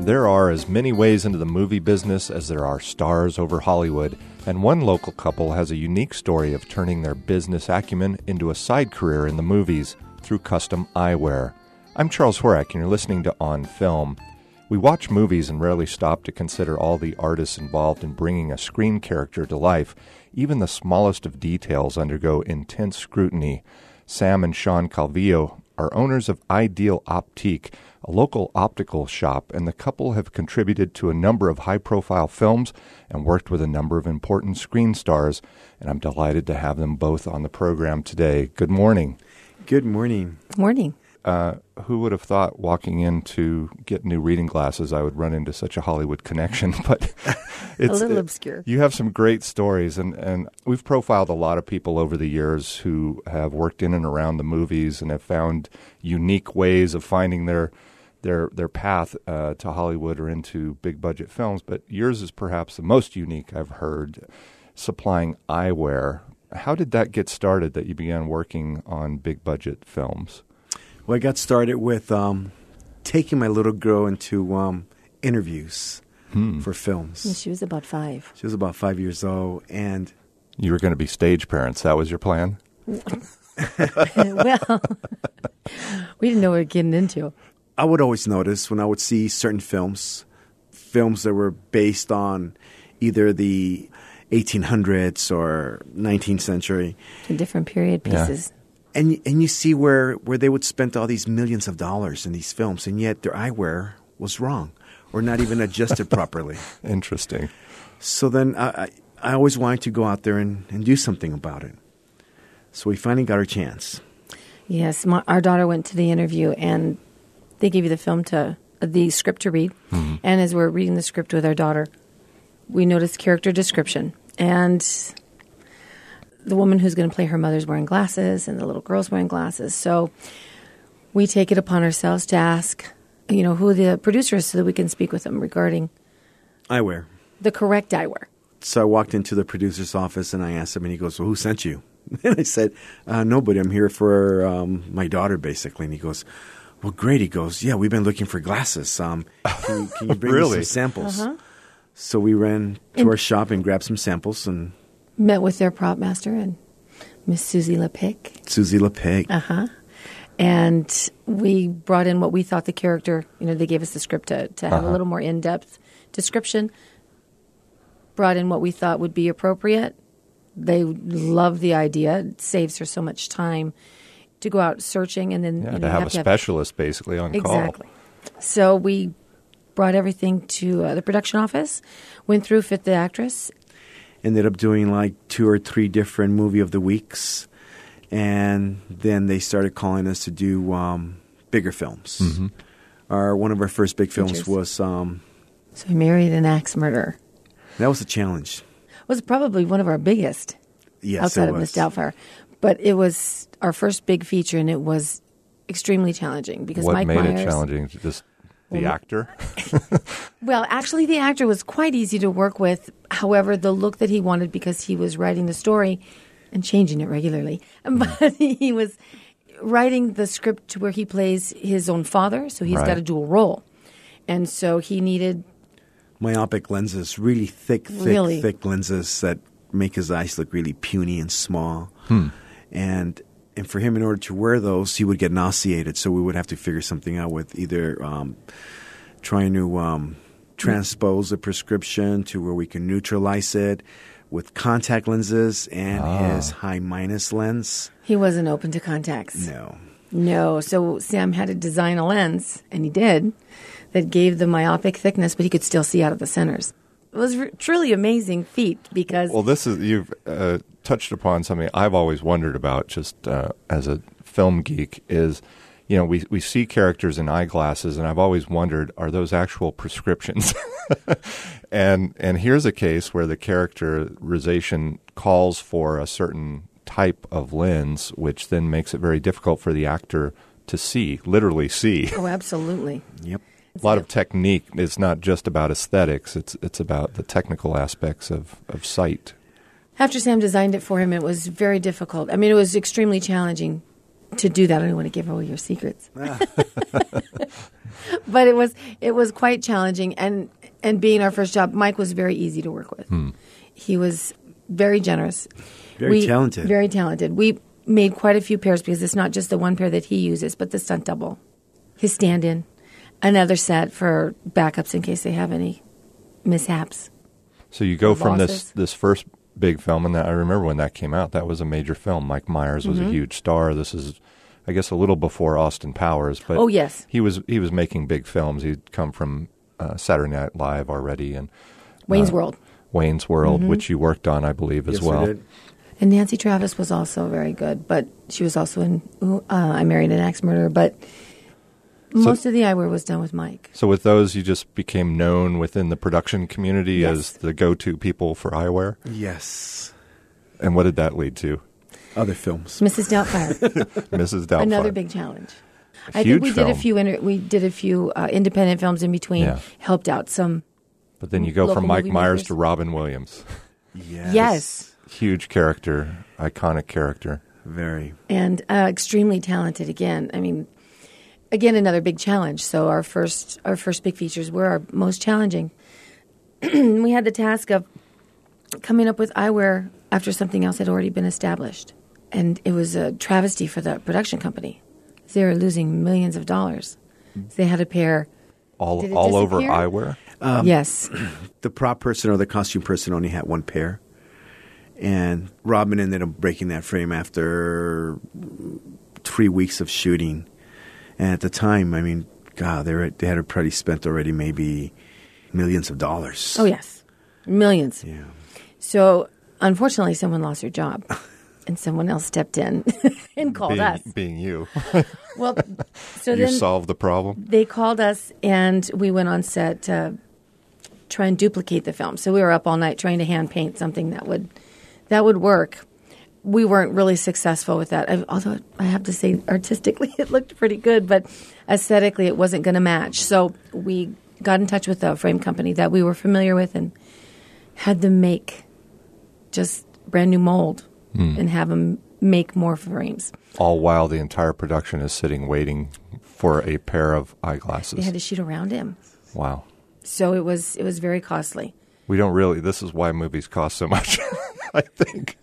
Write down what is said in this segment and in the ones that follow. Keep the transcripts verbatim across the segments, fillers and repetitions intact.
There are as many ways into the movie business as there are stars over Hollywood, and one local couple has a unique story of turning their business acumen into a side career in the movies through custom eyewear. I'm Charles Horak, and you're listening to On Film. We watch movies and rarely stop to consider all the artists involved in bringing a screen character to life. Even the smallest of details undergo intense scrutiny. Sam and Sean Calvillo are owners of Ideal Optique, a local optical shop, and the couple have contributed to a number of high-profile films and worked with a number of important screen stars, and I'm delighted to have them both on the program today. Good morning. Good morning. Morning. Uh, who would have thought walking in to get new reading glasses I would run into such a Hollywood connection? But it's a little it, obscure. You have some great stories, and, and we've profiled a lot of people over the years who have worked in and around the movies and have found unique ways of finding their their their path uh, to Hollywood or into big budget films. But yours is perhaps the most unique I've heard, supplying eyewear. How did that get started that you began working on big budget films? Well, I got started with um, taking my little girl into um, interviews hmm. for films. Yeah, she was about five. She was about five years old, and you were going to be stage parents. That was your plan? Well, we didn't know what we were getting into. I would always notice when I would see certain films, films that were based on either the eighteen hundreds or nineteenth century. Different period pieces. Yeah. And and you see where, where they would spend all these millions of dollars in these films, and yet their eyewear was wrong or not even adjusted properly. Interesting. So then I, I always wanted to go out there and, and do something about it. So we finally got our chance. Yes, my, our daughter went to the interview, and they gave you the film to uh, the script to read. Mm-hmm. And as we're reading the script with our daughter, we noticed character description. And the woman who's going to play her mother's wearing glasses, and the little girl's wearing glasses. So we take it upon ourselves to ask, you know, who the producer is so that we can speak with them regarding eyewear, the correct eyewear. So I walked into the producer's office and I asked him, and he goes, "Well, who sent you?" And I said, uh, "Nobody. I'm here for um, my daughter, basically." And he goes, "Well, great." He goes, "Yeah, we've been looking for glasses. Um, can, you, can you bring really? me some samples?" Uh-huh. So we ran to and our shop and grabbed some samples and met with their prop master and Miss Susie LePic. Susie LePic. Uh-huh. And we brought in what we thought the character, you know, they gave us the script to, to have uh-huh. a little more in-depth description. Brought in what we thought would be appropriate. They loved the idea. It saves her so much time to go out searching and then, yeah, you know, to you have have a to specialist have, basically on exactly. call. Exactly. So we brought everything to uh, the production office, went through, fit the actress. Ended up doing like two or three different movie of the weeks. And then they started calling us to do um, bigger films. Mm-hmm. Our One of our first big films Features. was... Um, so we married an axe murderer. That was a challenge. It was probably one of our biggest yes, outside it of was. Miss Doubtfire. But it was our first big feature, and it was extremely challenging. Because what Mike made Myers, it challenging? Just the well, actor? Well, actually, the actor was quite easy to work with. However, the look that he wanted, because he was writing the story and changing it regularly, but he was writing the script to where he plays his own father, so he's right. got a dual role. And so he needed... myopic lenses, really thick, thick, really? thick lenses that make his eyes look really puny and small. Hmm. And and for him, in order to wear those, he would get nauseated, so we would have to figure something out with either um, trying to... Um, transpose a prescription to where we can neutralize it with contact lenses and ah. his high minus lens. He wasn't open to contacts. No. No. So Sam had to design a lens, and he did, that gave the myopic thickness, but he could still see out of the centers. It was a truly amazing feat because... Well, this is, you've uh, touched upon something I've always wondered about just uh, as a film geek is... You know, we, we see characters in eyeglasses, and I've always wondered, are those actual prescriptions? and and here's a case where the characterization calls for a certain type of lens, which then makes it very difficult for the actor to see, literally see. Oh, absolutely. Yep. A lot of technique. It's not just about aesthetics. It's it's about the technical aspects of, of sight. After Sam designed it for him, it was very difficult. I mean, it was extremely challenging to do that. I don't want to give away your secrets. but it was it was quite challenging. And and being our first job, Mike was very easy to work with. Hmm. He was very generous, Very we, talented. very talented. We made quite a few pairs because it's not just the one pair that he uses, but the stunt double, his stand-in, another set for backups in case they have any mishaps. So you go Or from this losses. this first big film, and that I remember when that came out. That was a major film. Mike Myers was Mm-hmm. a huge star. This is, I guess, a little before Austin Powers, but Oh, yes. he was he was making big films. He'd come from uh, Saturday Night Live already, and Wayne's uh, World. Wayne's World, which you worked on, I believe, as Yes, we well. did. And Nancy Travis was also very good, but she was also in uh, I Married an Axe Murderer. But most of the eyewear was done with Mike. So with those, you just became known within the production community Yes. as the go-to people for eyewear. Yes. And what did that lead to, Other films. Missus Doubtfire, Missus Doubtfire? another big challenge. I Huge think we did a film. few inter- we did a few uh, independent films in between. Yeah. Helped out some. But then you go Local from Mike movie Myers makers. to Robin Williams. Yes. Yes, Huge character, iconic character. Very. and uh, extremely talented. Again, I mean, again another big challenge. So our first our first big features were our most challenging. We had the task of coming up with eyewear after something else had already been established, and it was a travesty for the production company. They were losing millions of dollars. So they had to pair. All Did it all over disappear? eyewear. Um, yes, The prop person or the costume person only had one pair. And Robin ended up breaking that frame after three weeks of shooting. And at the time, I mean, God, they, were, they had probably spent already maybe millions of dollars. oh yes, millions. Yeah. So unfortunately, someone lost their job, and someone else stepped in and called being, us. being you, Well, so you then solved the problem. they called us, and we went on set to try and duplicate the film. So we were up all night trying to hand paint something that would that would work. We weren't really successful with that. I, although I have to say, artistically, it looked pretty good, but aesthetically, it wasn't going to match. So we got in touch with a frame company that we were familiar with and had them make just brand new mold and have them make more frames. All while the entire production is sitting waiting for a pair of eyeglasses. They had to shoot around him, Wow. so it was it was very costly. We don't really, this is why movies cost so much, I think.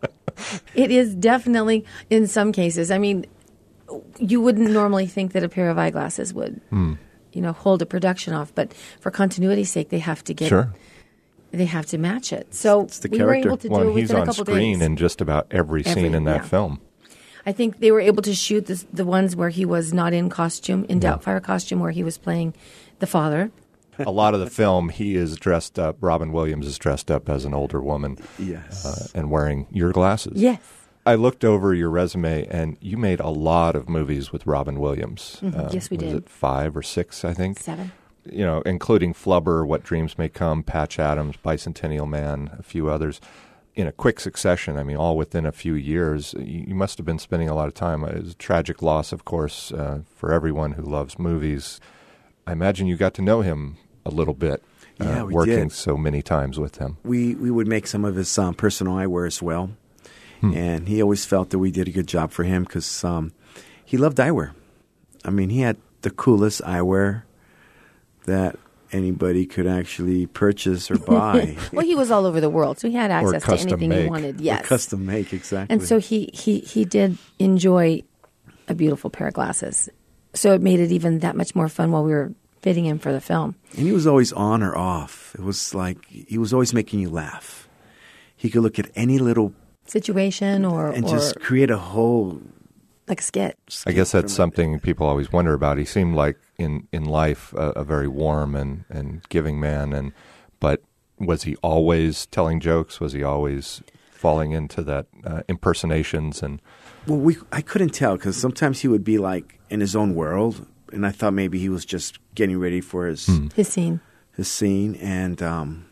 It is definitely in some cases. I mean, you wouldn't normally think that a pair of eyeglasses would, Hmm. you know, hold a production off, but for continuity's sake, they have to get Sure. they have to match it. So It's the we were character. able to Well, do and it he's within a on couple screen days. in just about every, Every- scene in that yeah. film. I think they were able to shoot this, the ones where he was not in costume, in Yeah. Doubtfire costume, where he was playing the father. A lot of the film, he is dressed up, Robin Williams is dressed up as an older woman Yes. uh, and wearing your glasses. Yes. I looked over your resume, and you made a lot of movies with Robin Williams. Uh, Mhm. Yes, we was did. it five or six, I think? Seven. You know, including Flubber, What Dreams May Come, Patch Adams, Bicentennial Man, a few others, in a quick succession. I mean, all within a few years. You, you must have been spending a lot of time. It was a tragic loss, of course, uh, for everyone who loves movies. I imagine you got to know him a little bit, uh, Yeah, we working did. so many times with him. we we would make some of his um, personal eyewear as well, Hmm. and he always felt that we did a good job for him because um, he loved eyewear. I mean, he had the coolest eyewear that anybody could actually purchase or buy. Well, he was all over the world, so he had Or access to custom anything he make. wanted. Or Yes. custom make, exactly. And so he, he, he did enjoy a beautiful pair of glasses. So it made it even that much more fun while we were fitting him for the film. And he was always on or off. It was like he was always making you laugh. He could look at any little Situation or, and or just create a whole. like a skit. I guess that's from it. something people always wonder about. He seemed like in, in life a, a very warm and, and giving man, and but was he always telling jokes? Was he always falling into that uh, impersonations? And Well, we I couldn't tell because sometimes he would be like in his own world, and I thought maybe he was just getting ready for his His scene. his scene, and um,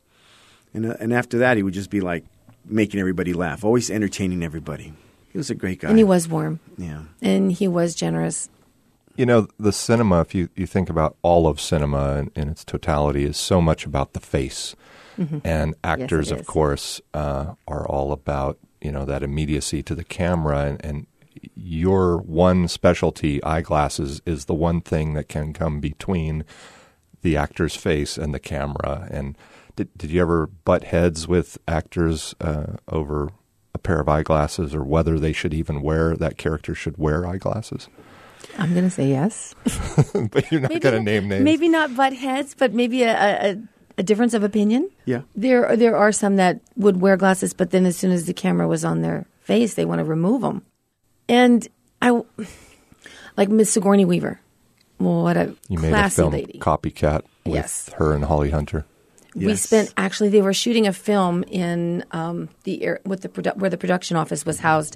and uh, and after that he would just be like making everybody laugh, always entertaining everybody. He was a great guy, And he was warm. yeah. And he was generous. you know, the cinema, if you, you think about all of cinema in, in its totality, is so much about the face. Mm-hmm. And actors, it of is. course, uh, are all about, you know, that immediacy to the camera. And, and your one specialty, eyeglasses, is the one thing that can come between the actor's face and the camera. And did, did you ever butt heads with actors uh, over a pair of eyeglasses, or whether they should even wear, that character should wear eyeglasses? I'm going to say yes. But you're not going to name names. Maybe not butt heads, but maybe a, a, a difference of opinion. Yeah. There, there are some that would wear glasses, but then as soon as the camera was on their face, they want to remove them. And I, like Miss Sigourney Weaver. What a you classy made a film, lady. Copycat, with Yes. her and Holly Hunter. We Yes. spent actually they were shooting a film in um, the air, with the produ- where the production office was housed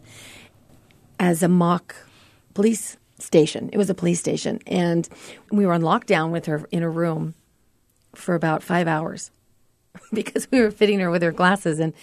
as a mock police station. It was a police station, and we were on lockdown with her in a room for about five hours because we were fitting her with her glasses, and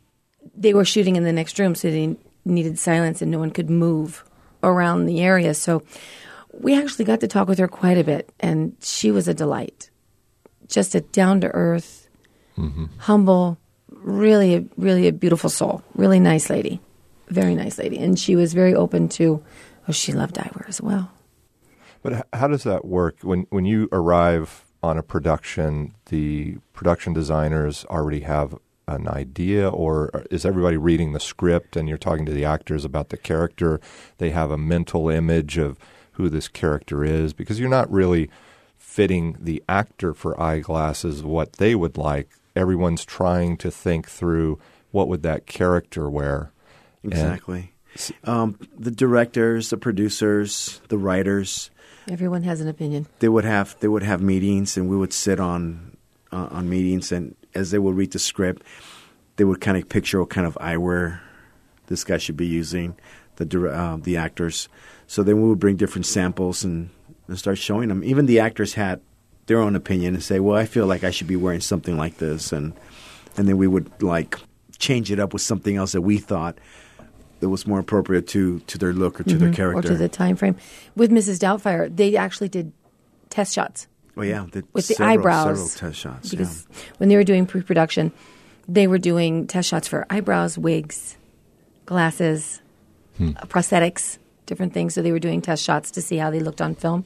they were shooting in the next room, so they needed silence and no one could move around the area. So we actually got to talk with her quite a bit, and she was a delight. Just a down-to-earth, mm-hmm. humble, really, a, really a beautiful soul. Really nice lady. Very nice lady. And she was very open to, oh, she loved eyewear as well. But h- how does that work? When when you arrive on a production, the production designers already have an idea, or is everybody reading the script and you're talking to the actors about the character? They have a mental image of who this character is, because you're not really fitting the actor for eyeglasses what they would like. Everyone's trying to think through what would that character wear. Exactly. Um, the directors, the producers, the writers, Everyone has an opinion. they would have they would have meetings, and we would sit on uh, on meetings, and as they would read the script, they would kind of picture what kind of eyewear this guy should be using, the dir- uh, the actors. So then we would bring different samples and, and start showing them. Even the actors had their own opinion and say, well, I feel like I should be wearing something like this. And and then we would like change it up with something else that we thought that was more appropriate to, to their look or to Mm-hmm. their character. Or to the time frame. With Missus Doubtfire, they actually did test shots. Oh, yeah. The, With the several, eyebrows. Several test shots, Because yeah. when they were doing pre-production, they were doing test shots for eyebrows, wigs, glasses, Hmm. uh, prosthetics, different things. So they were doing test shots to see how they looked on film.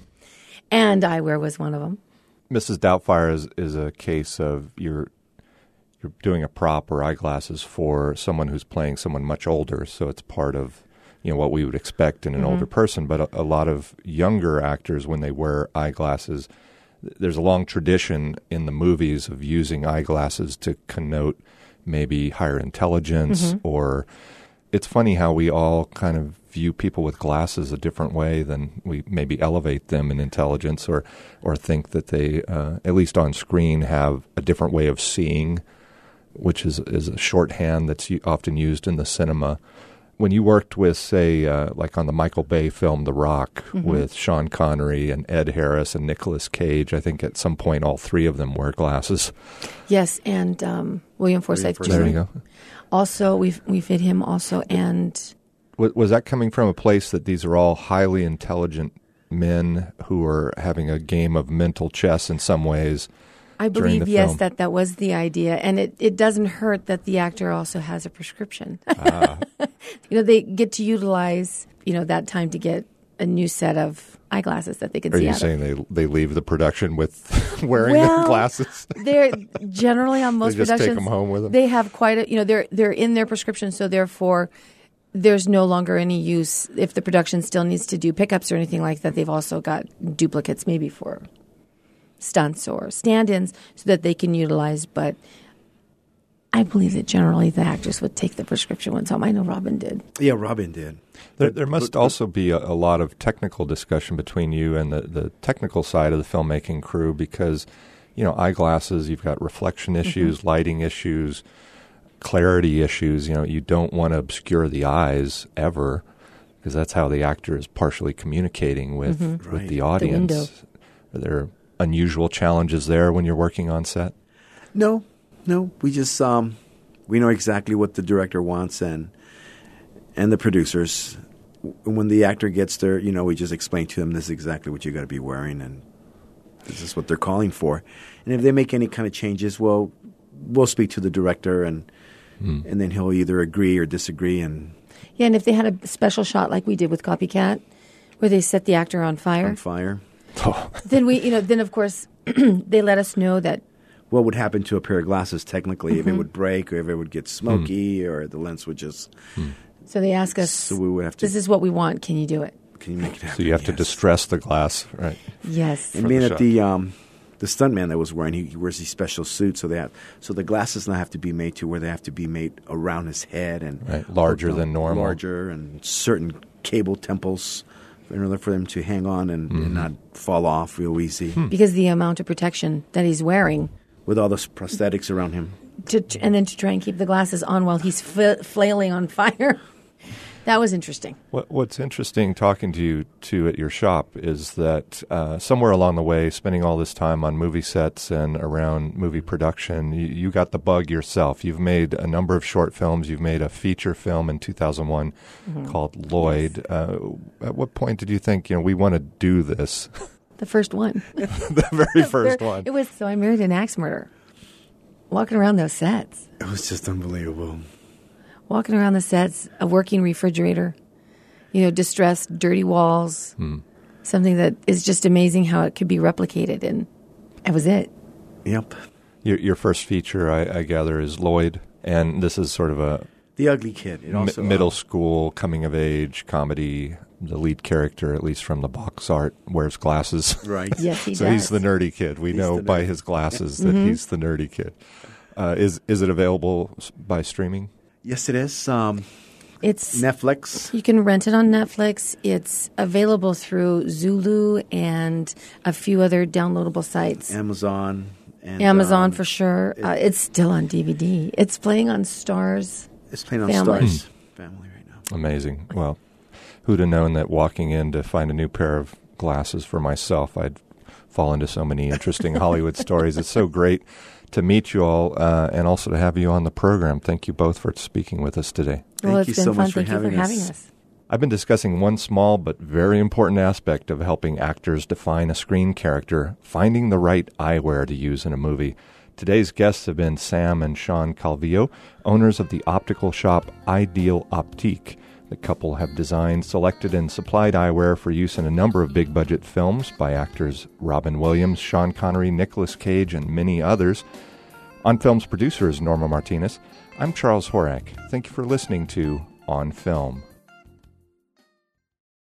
And eyewear was one of them. Missus Doubtfire is, is a case of you're you're doing a prop or eyeglasses for someone who's playing someone much older, so it's part of you know what we would expect in an Mm-hmm. older person. But a, a lot of younger actors, when they wear eyeglasses, th- there's a long tradition in the movies of using eyeglasses to connote maybe higher intelligence, Mm-hmm. or it's funny how we all kind of view people with glasses a different way than we maybe elevate them in intelligence, or or think that they, uh, at least on screen, have a different way of seeing, which is, is a shorthand that's u- often used in the cinema. When you worked with, say, uh, like on the Michael Bay film The Rock, Mm-hmm. with Sean Connery and Ed Harris and Nicolas Cage, I think at some point all three of them wear glasses. Yes, and um, William Forsythe Forsythe. There Junior you go. Also, we we fit him also, and Was, was that coming from a place that these are all highly intelligent men who are having a game of mental chess in some ways? I during believe, the yes, film? that that was the idea. And it, it doesn't hurt that the actor also has a prescription. Ah. You know, they get to utilize, you know, that time to get a new set of eyeglasses that they can Are see you out saying they they leave the production with wearing Well, their glasses? of. They're generally on most They just take productions. them home with them? They have quite a, you know, they're they're in their prescription, so therefore there's no longer any use. If the production still needs to do pickups or anything like that, they've also got duplicates maybe for stunts or stand-ins so that they can utilize. But I believe that generally the actors would take the prescription ones home. I know Robin did. Yeah, Robin did. There, But- there must but- also be a, a lot of technical discussion between you and the, the technical side of the filmmaking crew, because, you know, eyeglasses, you've got reflection issues, Mm-hmm. lighting issues, clarity issues. You know, you don't want to obscure the eyes ever, because that's how the actor is partially communicating with, with Right. the The audience. window. Are there unusual challenges there when you're working on set? No, no. We just um, we know exactly what the director wants, and and the producers. When the actor gets there, you know, we just explain to them this is exactly what you got to be wearing, and this is what they're calling for. And if they make any kind of changes, well, we'll speak to the director, and Hmm. and then he'll either agree or disagree. And Yeah, and if they had a special shot like we did with Copycat, where they set the actor on fire, On fire. then we, you know, then of course they let us know that What would happen to a pair of glasses technically if it would break or if it would get smoky or the lens would just. So they ask us, So we would have to. this is what we want. Can you do it? Can you make it happen? So you have to Yes. distress the glass, right? Yes. And for being the that shot. the um, the stuntman that was wearing, he, he wears these special suits, so they have so the glasses now have to be made to where they have to be made around his head and Right, larger hooked than up, normal. larger and certain cable temples in order for them to hang on and, Mm-hmm. and not fall off real easy. Hmm. Because the amount of protection that he's wearing, With all those prosthetics around him. to, and then to try and keep the glasses on while he's f- flailing on fire. That was interesting. What, what's interesting talking to you two at your shop is that uh, somewhere along the way, spending all this time on movie sets and around movie production, you, you got the bug yourself. You've made a number of short films. You've made a feature film in two thousand one called Lloyd. Uh, at what point did you think, you know, we want to do this? The first one. The very first There- one. It was So I Married an Axe Murderer. Walking around those sets. It was just unbelievable. Walking around the sets, a working refrigerator, you know, distressed, dirty walls, something that is just amazing how it could be replicated. And that was it. Yep. Your, your first feature, I, I gather, is Lloyd, and this is sort of a The Ugly Kid. It mi- also, middle uh, school coming of age comedy. The lead character, at least from the box art, wears glasses. Right. Yes, he so does. he's the nerdy kid. We He's know the by nerd. his glasses that he's the nerdy kid. Uh, is is it available s- by streaming? Yes, it is. Um, It's Netflix. You can rent it on Netflix. It's available through Zulu and a few other downloadable sites. Amazon. And, Amazon um, for sure. uh, it's still on D V D. It's playing on Stars. It's playing on Family. Stars Family right now. Amazing. Well, who'd have known that walking in to find a new pair of glasses for myself, I'd fall into so many interesting Hollywood stories. It's so great to meet you all uh, and also to have you on the program. Thank you both for speaking with us today. Well, Thank it's you been so fun. much for Thank you for having having us. us. I've been discussing one small but very important aspect of helping actors define a screen character, finding the right eyewear to use in a movie. Today's guests have been Sam and Sean Calvillo, owners of the optical shop Ideal Optique. The couple have designed, selected, and supplied eyewear for use in a number of big-budget films by actors Robin Williams, Sean Connery, Nicolas Cage, and many others. On Film's producer is Norma Martinez. I'm Charles Horak. Thank you for listening to On Film.